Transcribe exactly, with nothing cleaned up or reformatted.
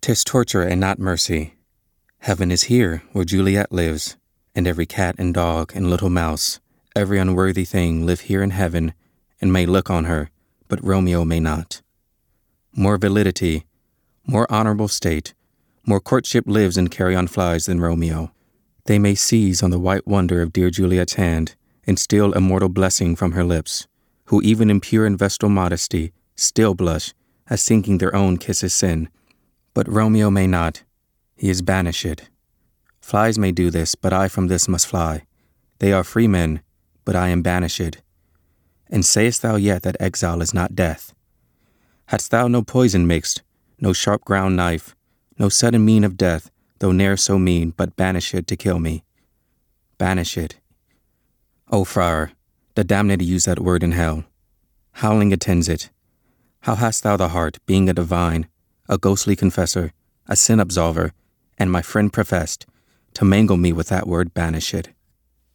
'Tis torture and not mercy. Heaven is here where Juliet lives, and every cat and dog and little mouse, every unworthy thing live here in heaven and may look on her, but Romeo may not. More validity, more honorable state, more courtship lives in carrion flies than Romeo. They may seize on the white wonder of dear Juliet's hand and steal immortal blessing from her lips, who even in pure and vestal modesty still blush as thinking their own kiss is sin. But Romeo may not. He is banished. Flies may do this, but I from this must fly. They are free men, but I am banished. And sayest thou yet that exile is not death? Hadst thou no poison mixed, no sharp ground knife, no sudden mean of death, though ne'er so mean, but banished to kill me? Banished. O friar, the damned use that word in hell. Howling attends it. How hast thou the heart, being a divine, a ghostly confessor, a sin absolver, and my friend professed, to mangle me with that word banished?